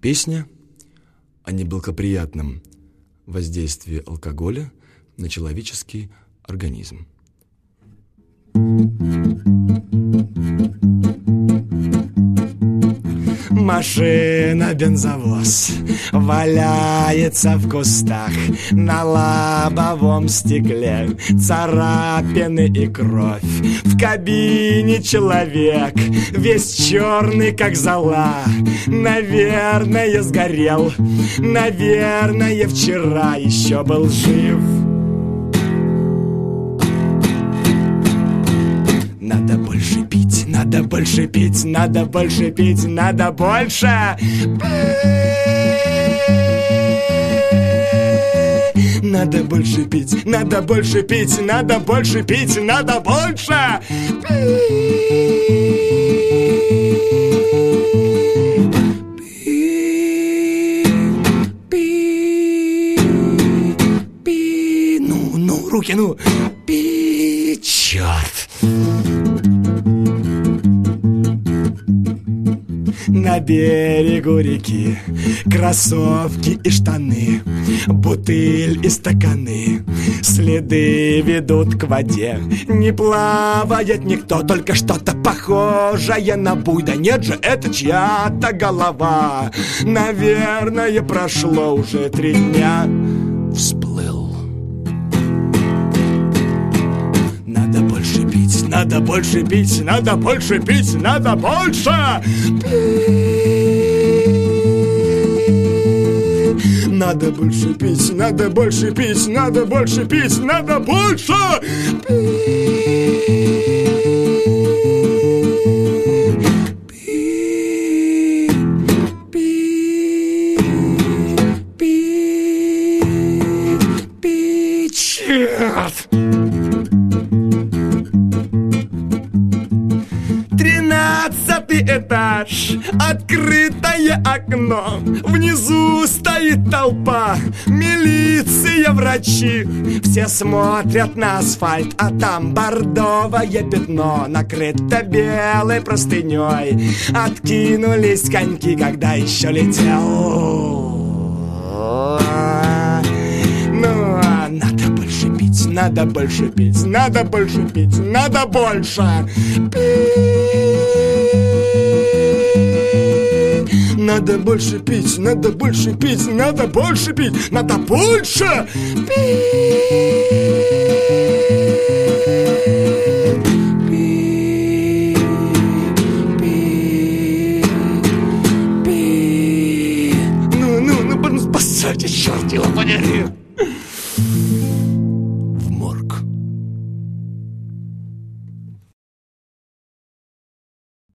Песня о неблагоприятном воздействии алкоголя на человеческий организм. Машина-бензовоз валяется в кустах, на лобовом стекле царапины и кровь. В кабине человек, весь черный, как зола. Наверное, сгорел, наверное, вчера еще был жив. Надо больше пить, надо больше пить, надо больше пить, надо больше пить. Надо больше пить, надо больше пить, надо больше пить, надо больше пить. Ну, руки, ну, пить, черт. На берегу реки кроссовки и штаны, бутыль и стаканы, следы ведут к воде. Не плавает никто, только что-то похожее на буй. Да нет же, это чья-то голова. Наверное, прошло уже 3 дня. Всплыл. Надо больше пить, надо больше пить, надо больше пить, надо больше пить. Надо больше пить, надо больше пить, надо больше пить, надо больше пить. Черт! 13-й этаж, открытое окно. Внизу стоит толпа, милиция, врачи. Все смотрят на асфальт, а там бордовое пятно накрыто белой простыней. Откинулись коньки, когда еще летел. Ну, надо больше пить, надо больше пить, надо больше пить, надо больше пить. Надо больше пить, надо больше пить, надо больше пить, надо больше пить. Ну, поставьте, черт его подери.